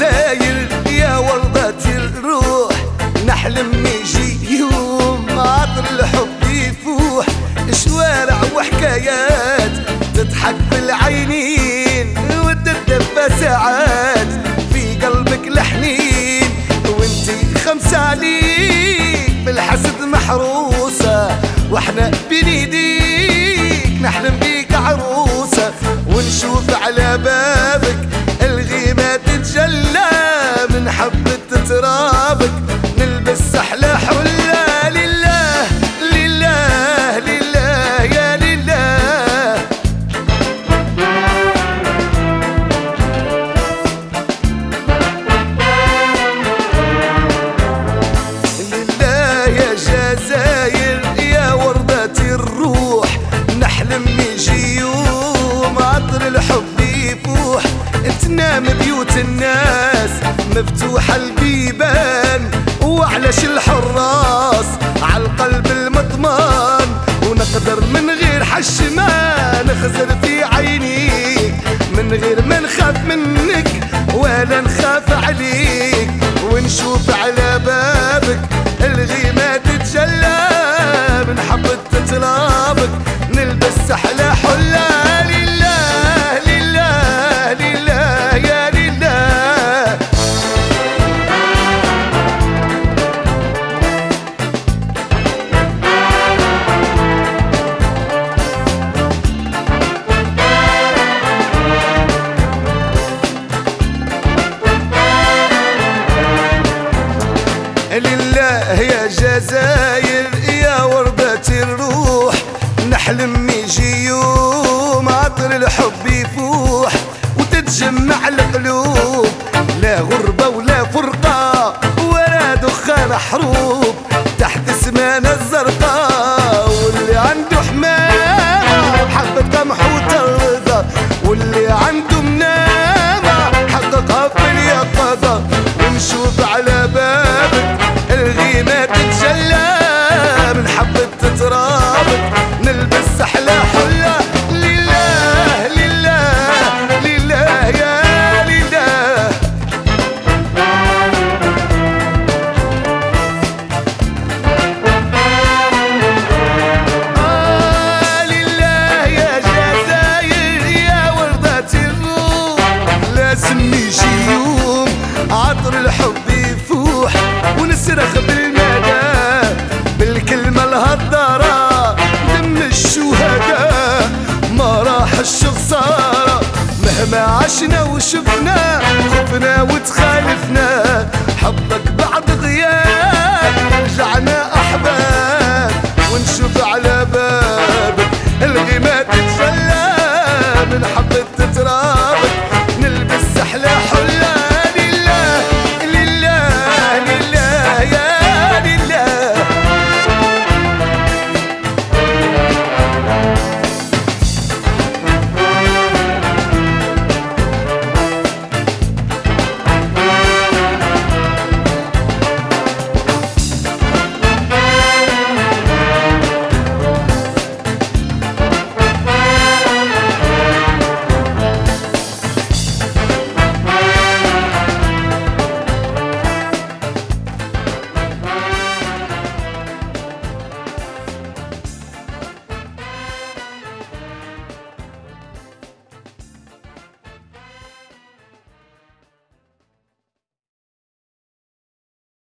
جزاير يا وردة الروح، نحلم يجي يوم عطر الحب يفوح، شوارع وحكايات تضحك بالعينين وتتدفى ساعات في قلبك الحنين، وانتي خمسة عليك بالحسد محروسة، واحنا بين ايديك نحلم بيك عروسة، ونشوف على بابك الغيمة تتجلى من حبة ترابك، نلبس أحلى حلة لله لله لله يا لله. لله يا جزاير يا وردة الروح، نحلم يجي يوم عطر الحب يفوح، تنام بيوت الناس مفتوحة البيبان، وعلاش الحراس عالقلب المطمان، ونقدر من غير حش ما نخزر في عينيك، من غير ما نخاف منك ولا نخاف عليك، ونشوف على بابك الغيمة تتجلى من حبة ترابك، نلبس أحلى حلة لله لله لله يا لله. لله يا جزاير يا وردة الروح، نحلم يجي يوم عطر الحب يفوح، وتتجمع القلوب لا غربة ولا فرقة ولا دخان حروب تحت سمانة الزرقاء، واللي عنده حمامة حبة قمح وترضى، واللي عنده منامة حققها في اليقظة، ونشوف على بابك الغيمة تتجلى من حبة ترابك، نلبس أحلى حلة لله لله لله يا لله. لله يا جزاير يا وردة الروح، لازم يجي يوم عطر الحب يفوح، ونصرخ بالندى بالكلمة الهضارة، دم الشهداء ما راحش خسارة، مهما عشنا وشفنا خفنا وتخالفنا، حبك بعد غياب رجعنا